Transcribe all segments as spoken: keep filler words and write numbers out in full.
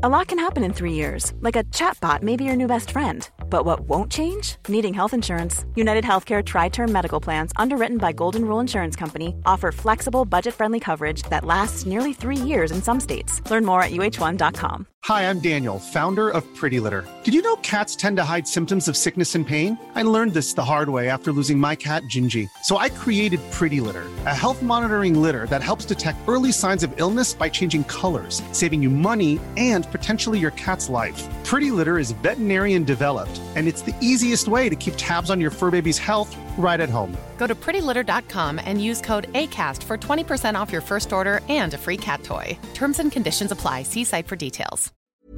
A lot can happen in three years, like a chatbot may be your new best friend. But what won't change? Needing health insurance. United Healthcare Tri-Term Medical Plans, underwritten by Golden Rule Insurance Company, offer flexible, budget-friendly coverage that lasts nearly three years in some states. Learn more at U H one dot com. Hi, I'm Daniel, founder of Pretty Litter. Did you know cats tend to hide symptoms of sickness and pain? I learned this the hard way after losing my cat, Gingy. So I created Pretty Litter, a health monitoring litter that helps detect early signs of illness by changing colors, saving you money and potentially your cat's life. Pretty Litter is veterinarian developed, and it's the easiest way to keep tabs on your fur baby's health right at home. Go to pretty litter dot com and use code ACAST for twenty percent off your first order and a free cat toy. Terms and conditions apply. See site for details.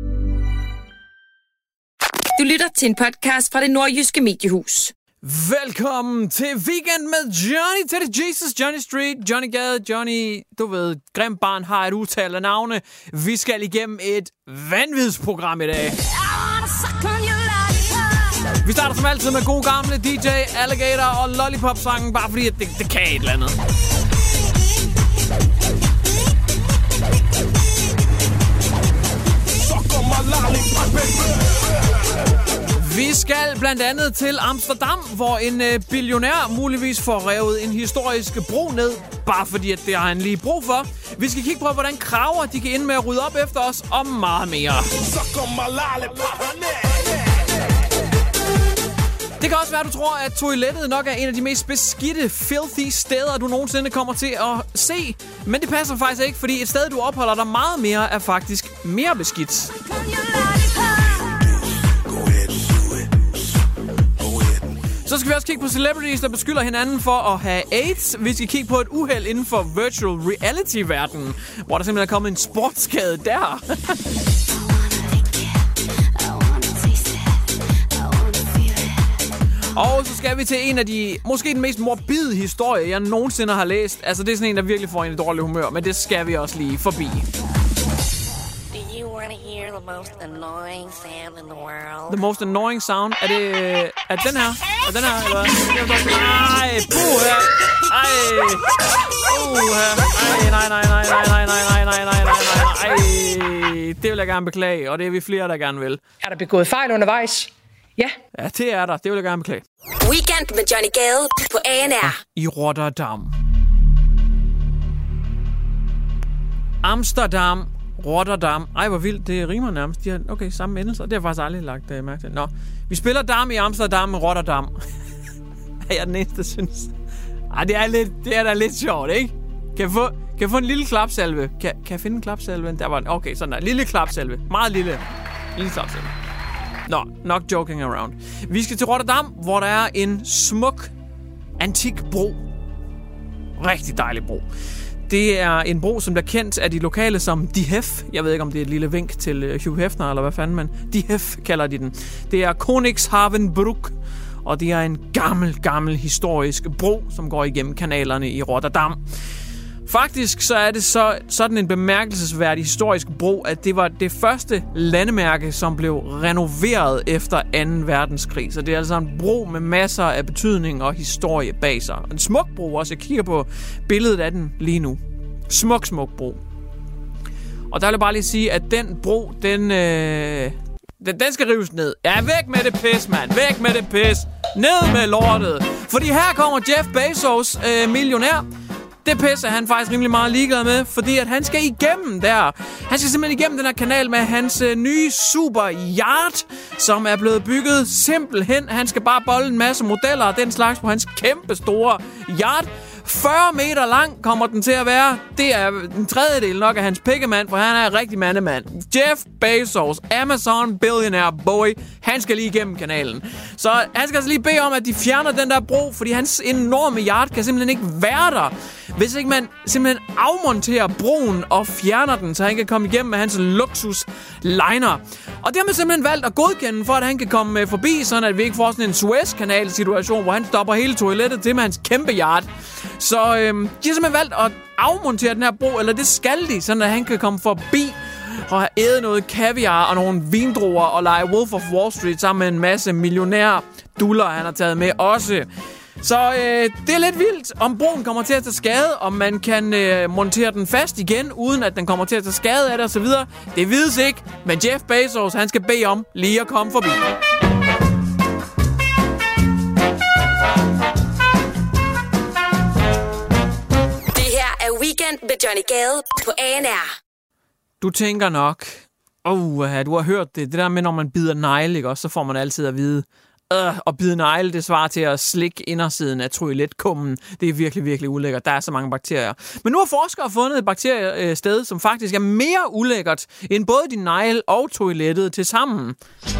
Du lytter til en podcast fra Det Nordjyske Mediehus. Velkommen til Weekend med Johnny, Teddy Jesus, Johnny Street, Johnny Gade, Johnny, du ved, Grim Barn har et utal af navne. Vi skal igennem et vanvidsprogram i dag. Vi starter som altid med gode gamle D J, Alligator og Lollipop-sangen, bare fordi det, det kan et eller andet. Vi skal blandt andet til Amsterdam, hvor en øh, billionær muligvis får revet en historisk bro ned, bare fordi at det har han lige brug for. Vi skal kigge på, hvordan kraver de kan ende med at rydde op efter os, og meget mere. Det kan også være, at du tror, at toilettet nok er en af de mest beskidte, filthy steder, du nogensinde kommer til at se. Men det passer faktisk ikke, fordi et sted, du opholder dig meget mere, er faktisk mere beskidt. Så skal vi også kigge på celebrities, der beskylder hinanden for at have AIDS. Vi skal kigge på et uheld inden for virtual reality-verdenen, hvor der simpelthen er kommet en sportsskade der. Og så skal vi til en af de, måske den mest morbide historie, jeg nogensinde har læst. Altså, det er sådan en, der virkelig får en i dårlig humør, men det skal vi også lige forbi. The most annoying sound in the world. The most annoying sound? Er det... Er den her? Er den her, eller hvad? Ej, puha! Ej! Puha! Ej, nej, nej, nej, nej, nej, nej, nej, nej, nej, nej, ej! Det vil jeg gerne beklage, og det er vi flere, der gerne vil. Er der begået fejl undervejs? Ja. Ja, det er der. Det vil jeg gerne beklage. Weekend med Johnny Gade på A N R. I Rotterdam. Amsterdam. Rotterdam. Ej, hvor vildt. Det rimer nærmest. De har, okay, samme endelser. Det har jeg faktisk aldrig lagt uh, mærke til. Nå. Vi spiller dam i Amsterdam og Rotterdam. Er jeg den eneste, der synes? Ej, det er, lidt, det er da lidt sjovt, ikke? Kan jeg få, kan jeg få en lille klapsalve? Kan, kan jeg finde en klapsalve? Der var en. Okay, sådan der. Lille klapsalve. Meget lille. Lille klapsalve. Nå, nok joking around. Vi skal til Rotterdam, hvor der er en smuk, antik bro. Rigtig dejlig bro. Det er en bro, som bliver kendt af de lokale som Die Hef. Jeg ved ikke, om det er et lille vink til Hugh Hefner, eller hvad fanden, men Die Hef kalder de den. Det er Koningshavenbrug, og det er en gammel, gammel historisk bro, som går igennem kanalerne i Rotterdam. Faktisk så er det så, sådan en bemærkelsesværdig historisk bro, at det var det første landemærke, som blev renoveret efter anden verdenskrig. Så det er altså en bro med masser af betydning og historie bag sig. En smuk bro også. Jeg kigger på billedet af den lige nu. Smuk, smuk bro. Og der vil jeg bare lige sige, at den bro, den, øh, den, den skal rives ned. Ja, væk med det pis, mand. Væk med det pis. Ned med lortet. Fordi her kommer Jeff Bezos, øh, millionær. Det pisse er han faktisk rimelig meget ligeglad med, fordi at han skal igennem der. Han skal simpelthen igennem den her kanal med hans øh, nye super yacht, som er blevet bygget simpelthen. Han skal bare bolle en masse modeller og den slags på hans kæmpe store yacht. fyrre meter lang kommer den til at være. Det er en tredjedel nok af hans pikkemand, for han er en rigtig mandemand. Jeff Bezos, Amazon billionaire boy, han skal lige igennem kanalen. Så han skal altså lige bede om, at de fjerner den der bro, fordi hans enorme yacht kan simpelthen ikke være der, hvis ikke man simpelthen afmonterer broen og fjerner den, så han kan komme igennem med hans luksus liner. Og det har man simpelthen valgt at godkende, for at han kan komme forbi, sådan at vi ikke får sådan en Suez-kanal-situation, hvor han stopper hele toilettet til med hans kæmpe yacht. Så øhm, de har simpelthen valgt at afmontere den her bro, eller det skal de, sådan at han kan komme forbi og have ædet noget kaviar og nogle vindruer og lege Wolf of Wall Street sammen med en masse millionær duller, han har taget med også. Så øh, det er lidt vildt, om broen kommer til at tage skade, om man kan øh, montere den fast igen, uden at den kommer til at tage skade af det osv. Det vides ikke, men Jeff Bezos, han skal bede om lige at komme forbi. Det her er Weekend med Johnny Gade på A N R. Du tænker nok, åh, oh, du har hørt det, det der med, når man bider negle, ikke også, så får man altid at vide, øh, at bide negle, det svarer til at slikke indersiden af toiletkummen. Det er virkelig, virkelig ulækkert. Der er så mange bakterier. Men nu har forskere fundet et bakteriested, som faktisk er mere ulækkert end både din negle og toilettet til sammen.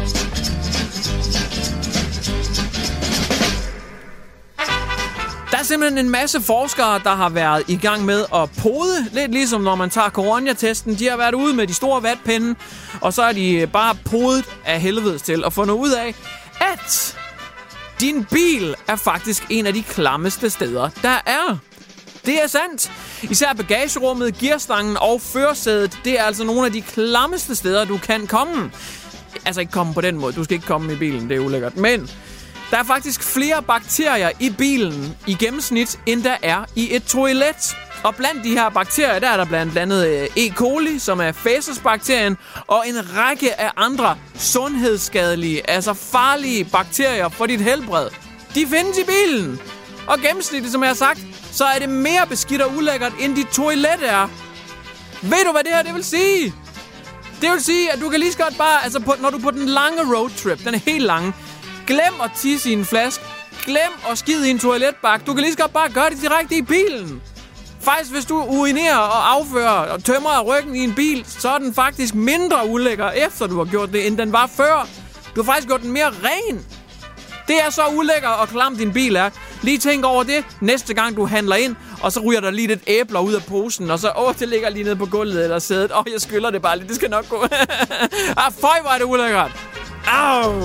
Der er simpelthen en masse forskere, der har været i gang med at pode. Lidt ligesom når man tager coronatesten. De har været ude med de store vatpinde, og så er de bare podet af helvedes til at få noget ud af, at din bil er faktisk en af de klammeste steder, der er. Det er sandt. Især bagagerummet, gearstangen og førersædet, det er altså nogle af de klammeste steder, du kan komme. Altså ikke komme på den måde. Du skal ikke komme i bilen, det er ulækkert. Men der er faktisk flere bakterier i bilen i gennemsnit, end der er i et toilet. Og blandt de her bakterier, der er der blandt andet E. coli, som er fæcesbakterien, og en række af andre sundhedsskadelige, altså farlige bakterier for dit helbred. De findes i bilen. Og gennemsnitligt, som jeg har sagt, så er det mere beskidt og ulækkert, end dit toilet er. Ved du, hvad det her det vil sige? Det vil sige, at du kan lige så godt bare, altså på, når du er på den lange roadtrip, den er helt lange, glem at tisse i en flaske, glem at skide i en toiletbak. Du kan lige så godt bare gøre det direkte i bilen. Faktisk, hvis du urinerer og affører og tømmer af ryggen i en bil, så er den faktisk mindre ulækker, efter du har gjort det, end den var før. Du har faktisk gjort den mere ren. Det er så ulækker og klam, din bil er. Lige tænk over det, næste gang du handler ind, og så ryger der lige lidt æbler ud af posen, og så, åh, det ligger lige nede på gulvet eller sædet. Åh, jeg skyller det bare lidt, det skal nok gå. Ah, føj, hvor er det ulækkert. Au!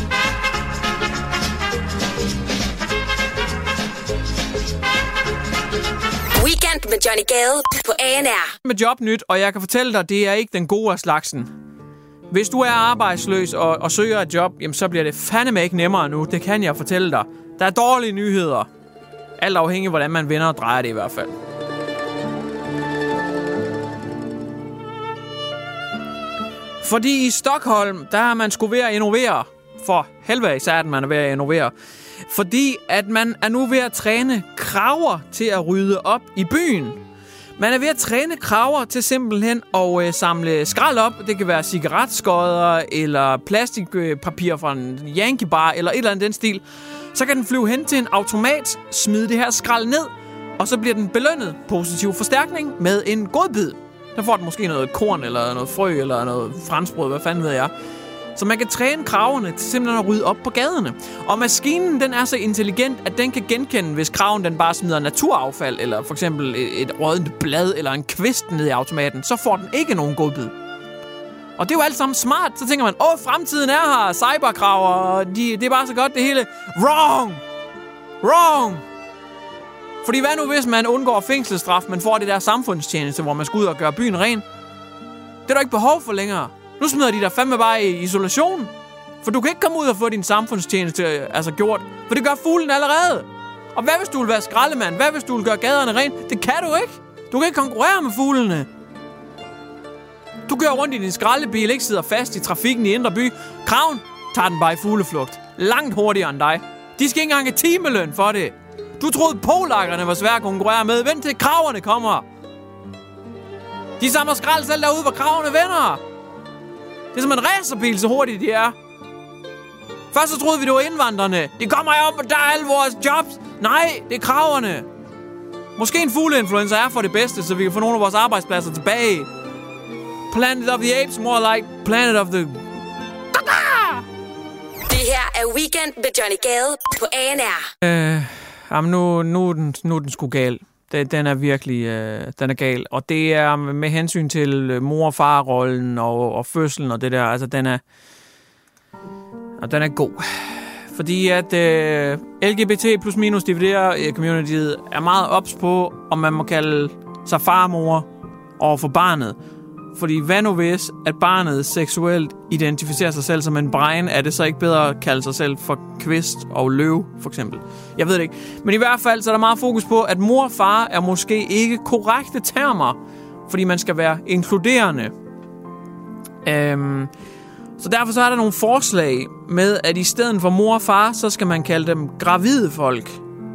Weekend med Johnny Gade på A N R. Med jobnyt, og jeg kan fortælle dig, det er ikke den gode af slagsen. Hvis du er arbejdsløs og, og søger et job, jamen, så bliver det fandeme ikke nemmere nu. Det kan jeg fortælle dig. Der er dårlige nyheder. Alt afhængig af, hvordan man vender og drejer det i hvert fald. Fordi i Stockholm, der er man sgu ved at innovere. For helvede, så er man er ved at innovere. Fordi at man er nu ved at træne kraver til at rydde op i byen. Man er ved at træne kraver til simpelthen at øh, samle skrald op. Det kan være cigaretskodder eller plastikpapir fra en Yankee bar eller et eller andet den stil. Så kan den flyve hen til en automat, smide det her skrald ned, og så bliver den belønnet positiv forstærkning med en godbid. Der får den måske noget korn eller noget frø eller noget franskbrød, hvad fanden ved jeg. Så man kan træne kravene til simpelthen at rydde op på gaderne. Og maskinen, den er så intelligent, at den kan genkende, hvis kraven den bare smider naturaffald, eller for eksempel et, et rådent blad, eller en kvist ned i automaten, så får den ikke nogen godbid. Og det er jo alt sammen smart. Så tænker man, åh, fremtiden er her, cyberkraver, de, det er bare så godt det hele. Wrong! Wrong! Fordi hvad nu, hvis man undgår fængselsstraf, men får det der samfundstjeneste, hvor man skal ud og gøre byen ren? Det er der ikke behov for længere. Nu smider de der fandme bare i isolation. For du kan ikke komme ud og få din samfundstjeneste altså gjort. For det gør fuglen allerede. Og hvad hvis du vil være skraldemand? Hvad hvis du vil gøre gaderne ren? Det kan du ikke. Du kan ikke konkurrere med fuglene. Du kører rundt i din skraldebil, ikke sidder fast i trafikken i Indre By. Kraven tager den bare i fugleflugt. Langt hurtigere end dig. De skal ikke engang have timeløn for det. Du troede polakkerne var svære at konkurrere med. Vent til kraverne kommer. De samler skrald selv derude, hvor kravene vender. Det er som en racerbil, så hurtigt de er. Først så troede vi, det var indvandrerne. De kommer herop, og der er alle vores jobs. Nej, det er kraverne. Måske en fugleinfluencer er for det bedste, så vi kan få nogle af vores arbejdspladser tilbage. Planet of the Apes, more like Planet of the... Det her er Weekend med Johnny Gade på A N R. Øh, jamen nu, nu, er den, nu er den sgu gal. Den, den er virkelig øh, den er gal. Og det er med hensyn til mor- og farrollen og, og fødslen og det der. Altså, den er... Og den er god. Fordi at øh, L G B T plus minus D V D-communityet er meget ops på, om man må kalde sig farmor over for barnet. Fordi hvad nu hvis, at barnet seksuelt identificerer sig selv som en bregn, er det så ikke bedre at kalde sig selv for kvist og løv, for eksempel? Jeg ved det ikke. Men i hvert fald så er der meget fokus på, at mor og far er måske ikke korrekte termer, fordi man skal være inkluderende. Øhm, så derfor så er der nogle forslag med, at i stedet for mor og far, så skal man kalde dem gravide folk.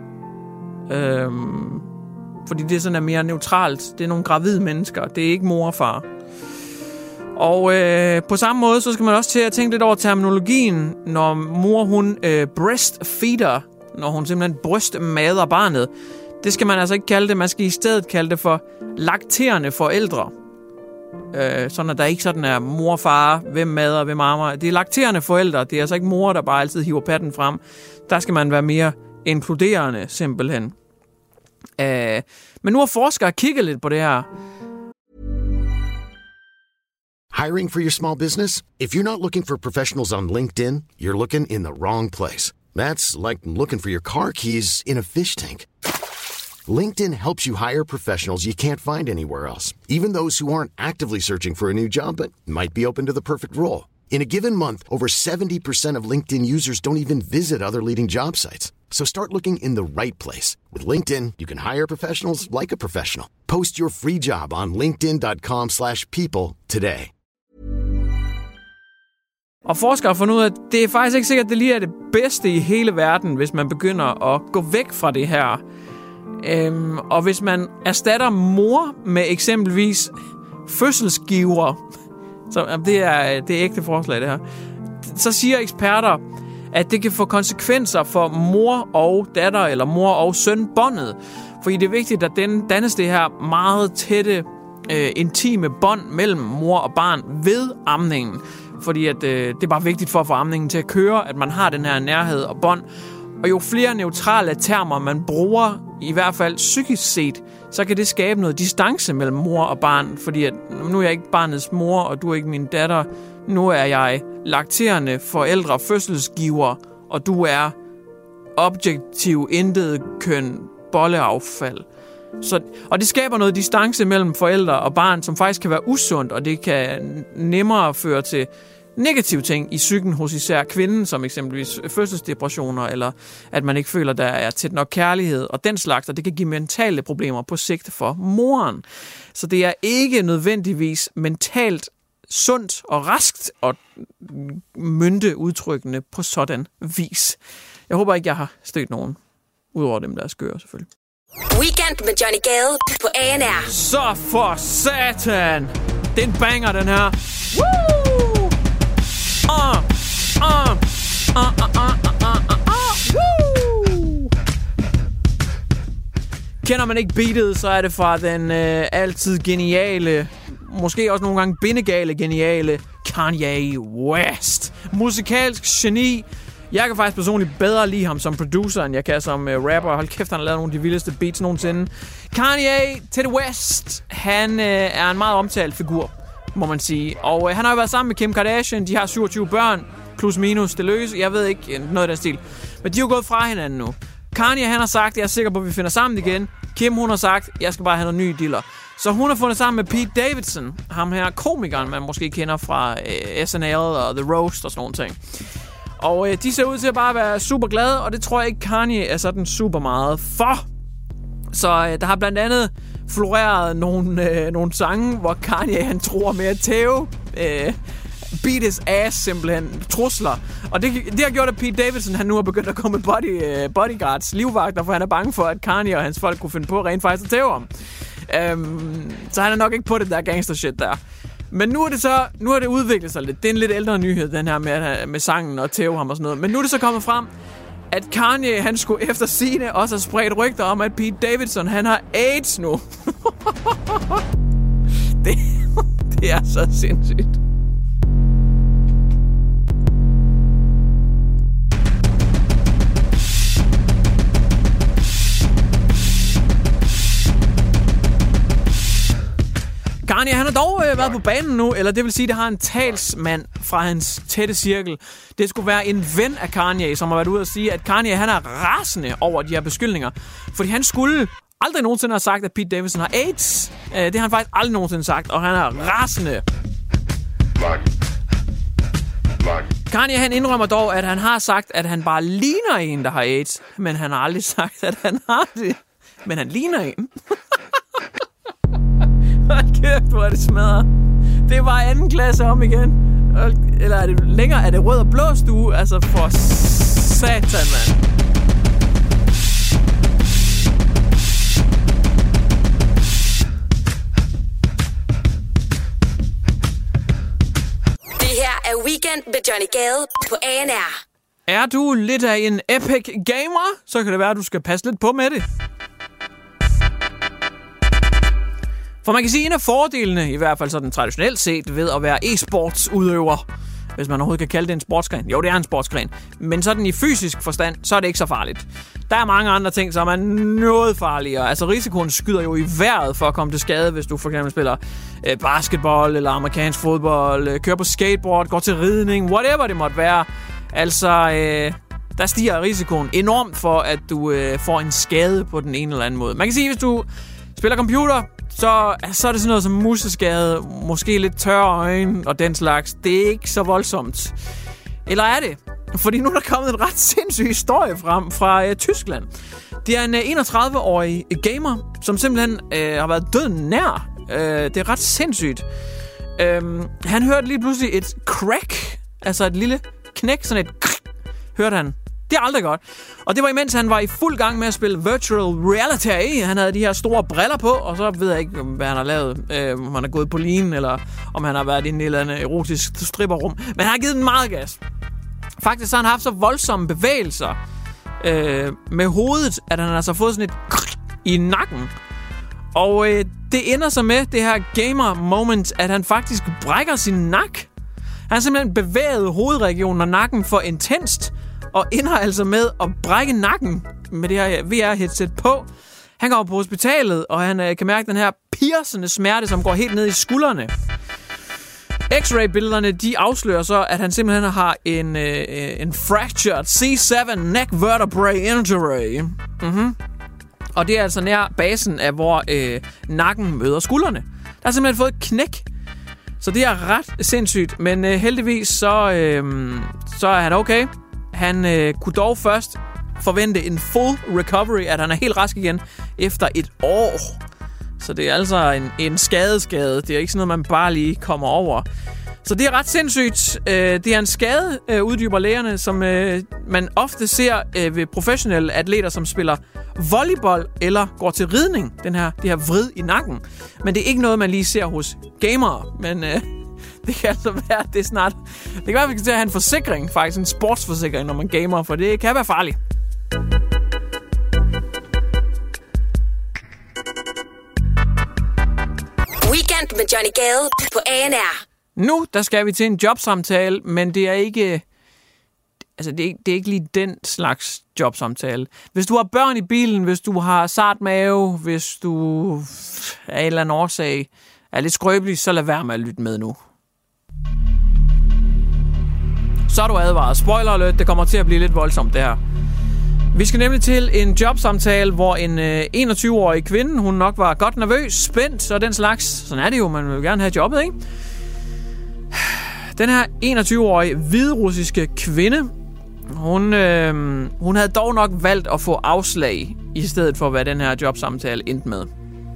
Øhm, fordi det sådan er mere neutralt. Det er nogle gravide mennesker. Det er ikke mor og far. Og øh, på samme måde, så skal man også til at tænke lidt over terminologien, når mor hun øh, breastfeeder, når hun simpelthen brystmader barnet. Det skal man altså ikke kalde det. Man skal i stedet kalde det for lakterende forældre. Øh, sådan at der ikke sådan er mor og far, hvem mader, hvem ammer. Det er lakterende forældre. Det er altså ikke mor, der bare altid hiver patten frem. Der skal man være mere inkluderende, simpelthen. Øh, men nu har forskere kigget lidt på det her. Hiring for your small business? If you're not looking for professionals on LinkedIn, you're looking in the wrong place. That's like looking for your car keys in a fish tank. LinkedIn helps you hire professionals you can't find anywhere else, even those who aren't actively searching for a new job but might be open to the perfect role. In a given month, over seventy percent of LinkedIn users don't even visit other leading job sites. So start looking in the right place. With LinkedIn, you can hire professionals like a professional. Post your free job on linkedin dot com slash people today. Og forskere har fundet ud af, at det er faktisk ikke sikkert, at det lige er det bedste i hele verden, hvis man begynder at gå væk fra det her. Øhm, og hvis man erstatter mor med eksempelvis fødselsgiver, så det er det er ægte forslag det her, så siger eksperter, at det kan få konsekvenser for mor og datter, eller mor og søn båndet. Fordi det er vigtigt, at den dannes det her meget tætte, øh, intime bånd mellem mor og barn ved amningen. Fordi at, øh, det er bare vigtigt for at få amningen til at køre, at man har den her nærhed og bånd. Og jo flere neutrale termer man bruger, i hvert fald psykisk set, så kan det skabe noget distance mellem mor og barn. Fordi at nu er jeg ikke barnets mor, og du er ikke min datter. Nu er jeg lakterende forældre, fødselsgiver, og du er objektiv, intet køn, bolleaffald. Så, og det skaber noget distance mellem forældre og barn, som faktisk kan være usundt, og det kan nemmere føre til negative ting i psyken hos især kvinden, som eksempelvis fødselsdepressioner, eller at man ikke føler, der er tæt nok kærlighed og den slags, og det kan give mentale problemer på sigt for moren. Så det er ikke nødvendigvis mentalt sundt og raskt at mynte udtrykkene på sådan vis. Jeg håber ikke, jeg har stødt nogen, udover dem, der er skøre selvfølgelig. Weekend med Johnny Gade på A N R. Så for satan! Den banger, den her. Woo! Uh, uh, uh, uh, uh, uh, uh, uh. Woo! Kender man ikke beatet, så er det fra den øh, altid geniale, måske også nogle gange bindegale geniale Kanye West. Musikalsk geni. Jeg kan faktisk personligt bedre lide ham som producer, end jeg kan som uh, rapper. Hold kæft, han har lavet nogle af de vildeste beats nogensinde. Kanye til West, han uh, er en meget omtalt figur, må man sige. Og uh, han har jo været sammen med Kim Kardashian. De har syvogtyve børn, plus minus det løse. Jeg ved ikke noget af den stil. Men de er jo gået fra hinanden nu. Kanye, han har sagt, jeg er sikker på, at vi finder sammen igen. Kim, hun har sagt, jeg skal bare have nogle nye dealer. Så hun har fundet sammen med Pete Davidson. Ham her komikeren, man måske kender fra uh, S N L og The Roast og sådan nogle ting. Og øh, de ser ud til at bare være super glade, og det tror jeg ikke Kanye er sådan super meget for. Så øh, der har blandt andet floreret nogle, øh, nogle sange, hvor Kanye han tror med at tæve øh, beat his ass simpelthen, trusler. Og det, det har gjort, at Pete Davidson han nu har begyndt at gå med body, øh, bodyguards, livvagter, for han er bange for, at Kanye og hans folk kunne finde på rent faktisk at tæve ham. Øhm, så han er nok ikke på det der gangster shit der. Men nu er det så nu er det udviklet sig lidt. Det er en lidt ældre nyhed, den her med, med sangen og tæve ham og sådan noget. Men nu er det så kommet frem, at Kanye, han skulle efter sigende også have spredt rygter om, at Pete Davidson, han har AIDS nu. det, det er så sindssygt. Kanye, han har dog øh, været på banen nu, eller det vil sige, at det har en talsmand fra hans tætte cirkel. Det skulle være en ven af Kanye, som har været ude og sige, at Kanye han er rasende over de her beskyldninger. Fordi han skulle aldrig nogensinde har sagt, at Pete Davidson har AIDS. Uh, det har han faktisk aldrig nogensinde sagt, og han er rasende. Kanye, han indrømmer dog, at han har sagt, at han bare ligner en, der har AIDS. Men han har aldrig sagt, at han har det. Men han ligner en. Hold kæft, hvor er det smadret. Det var anden klasse om igen. Eller er det længere? Er det rød og blå stue? Altså for satan, mand. Det her er Weekend med Johnny Gade på A N R. Er du lidt af en epic gamer, så kan det være, at du skal passe lidt på med det. For man kan sige, at en af fordelene, i hvert fald sådan traditionelt set, ved at være e-sportsudøver, hvis man overhovedet kan kalde det en sportsgren. Jo, det er en sportsgren. Men sådan i fysisk forstand, så er det ikke så farligt. Der er mange andre ting, som er noget farligere. Altså risikoen skyder jo i vejret for at komme til skade, hvis du for eksempel spiller øh, basketball eller amerikansk fodbold, øh, kører på skateboard, går til ridning, whatever det måtte være. Altså, øh, der stiger risikoen enormt for, at du øh, får en skade på den ene eller anden måde. Man kan sige, hvis du spiller computer, så, så er det sådan noget som museskade, måske lidt tørre øjne og den slags. Det er ikke så voldsomt. Eller er det? Fordi nu er der kommet en ret sindssyg historie frem fra øh, Tyskland. Det er en øh, enogtredive-årig gamer, som simpelthen øh, har været døden nær. Øh, det er ret sindssygt. Øh, han hørte lige pludselig et crack, altså et lille knæk, sådan et krrr, hørte han. Det er aldrig godt. Og det var imens han var i fuld gang med at spille virtual reality. Han havde de her store briller på, og så ved jeg ikke, hvad han har lavet. Øh, om han er gået på linen, eller om han har været i en eller anden erotisk stripperrum. Men han har givet den meget gas. Faktisk har han haft så voldsomme bevægelser øh, med hovedet, at han altså fået sådan et krrr i nakken. Og øh, det ender så med det her gamer moment, at han faktisk brækker sin nak. Han har simpelthen bevæget hovedregionen og nakken for intenst, og ender altså med at brække nakken med det her V R-headset på. Han går på hospitalet, og han øh, kan mærke den her piercende smerte, som går helt ned i skuldrene. X-ray-billederne, de afslører så, at han simpelthen har en, øh, en fractured C syv neck vertebrae injury. Mm-hmm. Og det er altså nær basen af, hvor øh, nakken møder skuldrene. Der har simpelthen fået et knæk. Så det er ret sindssygt, men øh, heldigvis så, øh, så er han okay. Han øh, kunne dog først forvente en full recovery, at han er helt rask igen efter et år. Så det er altså en, en skadeskade. Det er ikke sådan noget, man bare lige kommer over. Så det er ret sindssygt. Øh, det er en skade, øh, uddyber lægerne, som øh, man ofte ser øh, ved professionelle atleter, som spiller volleyball eller går til ridning. Den her, det her vrid i nakken. Men det er ikke noget, man lige ser hos gamere. Men øh, det kan altså være, at det er snart... Det kan være, at vi skal til at have en forsikring, faktisk en sportsforsikring, når man gamer, for det kan være farligt. Weekend med Johnny Gade på A N R. Nu, der skal vi til en jobsamtale, men det er ikke... Altså, det er, ikke, det er ikke lige den slags jobsamtale. Hvis du har børn i bilen, hvis du har sart mave, hvis du af en eller anden årsag er lidt skrøbelig, så lad være med at lytte med nu. Så er du advaret. Spoiler alert, det kommer til at blive lidt voldsomt, det her. Vi skal nemlig til en jobsamtale, hvor en øh, enogtyve-årig kvinde, hun nok var godt nervøs, spændt og den slags. Sådan er det jo, man vil gerne have jobbet, ikke? Den her enogtyve-årige hviderussiske kvinde, hun, øh, hun havde dog nok valgt at få afslag, i stedet for hvad den her jobsamtale endte med.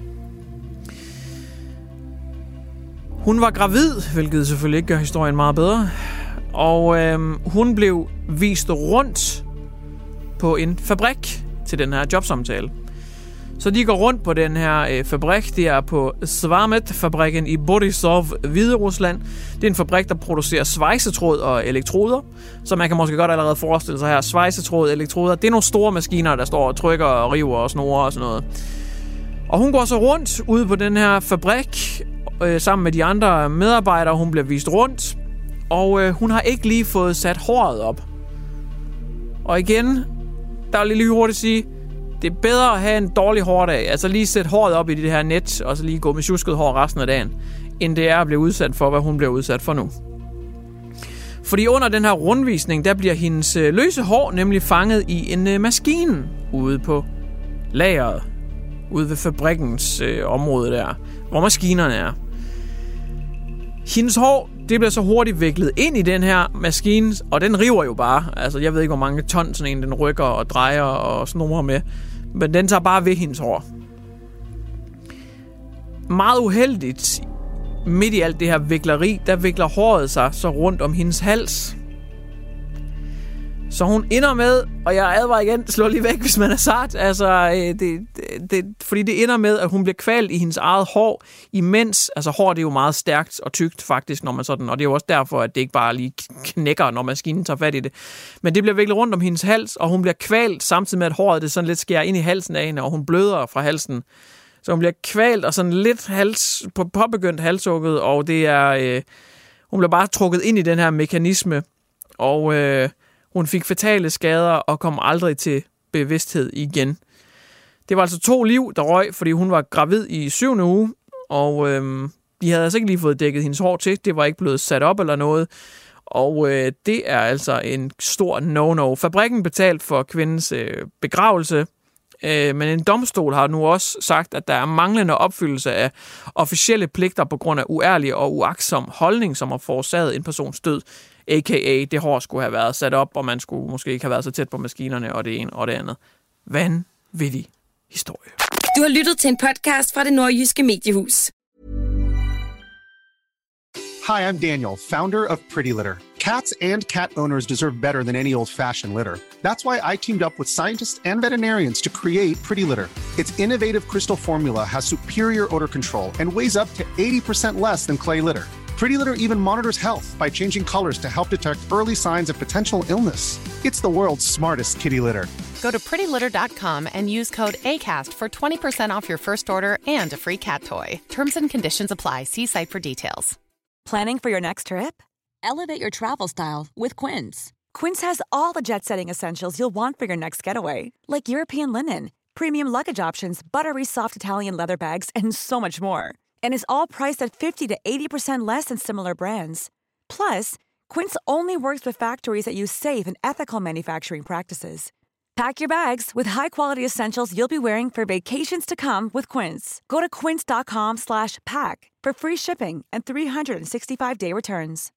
Hun var gravid, hvilket selvfølgelig ikke gør historien meget bedre. Og øh, hun blev vist rundt på en fabrik til den her jobsamtale. Så de går rundt på den her øh, fabrik. Det er på Svarmet-fabrikken i Borisov, Hviderusland. Det er en fabrik, der producerer svejsetråd og elektroder. Så man kan måske godt allerede forestille sig her, svejsetråd og elektroder, det er nogle store maskiner, der står og trykker og river og snorer og sådan noget. Og hun går så rundt ude på den her fabrik øh, sammen med de andre medarbejdere. Hun bliver vist rundt, og øh, hun har ikke lige fået sat håret op. Og igen, der vil jeg lige hurtigt sige, det er bedre at have en dårlig hårdag, altså lige sætte håret op i det her net, og så lige gå med tjusket hår resten af dagen, end det er at blive udsat for, hvad hun bliver udsat for nu. Fordi under den her rundvisning, der bliver hendes løse hår nemlig fanget i en maskine ude på lageret. ude ved fabrikkens øh, område der, hvor maskinerne er. Hendes hår, det bliver så hurtigt viklet ind i den her maskine, og den river jo bare. Altså, jeg ved ikke, hvor mange ton sådan en den rykker og drejer og snurrer med. Men den tager bare ved hendes hår. Meget uheldigt, midt i alt det her vikleri, der vikler håret sig så rundt om hendes hals. Så hun ender med, og jeg advarer igen, slå lige væk, hvis man er sart, altså, det, det, det, fordi det ender med, at hun bliver kvalt i hendes eget hår, imens, altså hår det er jo meget stærkt og tykt faktisk, når man sådan, og det er jo også derfor, at det ikke bare lige knækker, når maskinen tager fat i det. Men det bliver viklet rundt om hendes hals, og hun bliver kvalt, samtidig med, at håret det sådan lidt skærer ind i halsen af hende, og hun bløder fra halsen. Så hun bliver kvalt og sådan lidt hals, på påbegyndt halshugget, og det er, øh, hun bliver bare trukket ind i den her mekanisme, og øh, hun fik fatale skader og kom aldrig til bevidsthed igen. Det var altså to liv, der røg, fordi hun var gravid i syvende uge, og øh, de havde altså ikke lige fået dækket hendes hår til. Det var ikke blevet sat op eller noget, og øh, det er altså en stor no-no. Fabrikken betalt for kvindens øh, begravelse, øh, men en domstol har nu også sagt, at der er manglende opfyldelse af officielle pligter på grund af uærlig og uagtsom holdning, som har forårsaget en persons død. A K A det hår skulle have været sat op, og man skulle måske ikke have været så tæt på maskinerne, og det ene og det andet. Vanvittig historie. Du har lyttet til en podcast fra Det Nordjyske Mediehus. Hi, I'm Daniel, founder of Pretty Litter. Cats and cat owners deserve better than any old-fashioned litter. That's why I teamed up with scientists and veterinarians to create Pretty Litter. Its innovative crystal formula has superior odor control and weighs up to eighty percent less than clay litter. Pretty Litter even monitors health by changing colors to help detect early signs of potential illness. It's the world's smartest kitty litter. Go to pretty litter dot com and use code ACAST for twenty percent off your first order and a free cat toy. Terms and conditions apply. See site for details. Planning for your next trip? Elevate your travel style with Quince. Quince has all the jet-setting essentials you'll want for your next getaway, like European linen, premium luggage options, buttery soft Italian leather bags, and so much more. And is all priced at fifty to eighty percent less than similar brands. Plus, Quince only works with factories that use safe and ethical manufacturing practices. Pack your bags with high-quality essentials you'll be wearing for vacations to come with Quince. Go to quince dot com slash pack for free shipping and three hundred sixty-five day returns.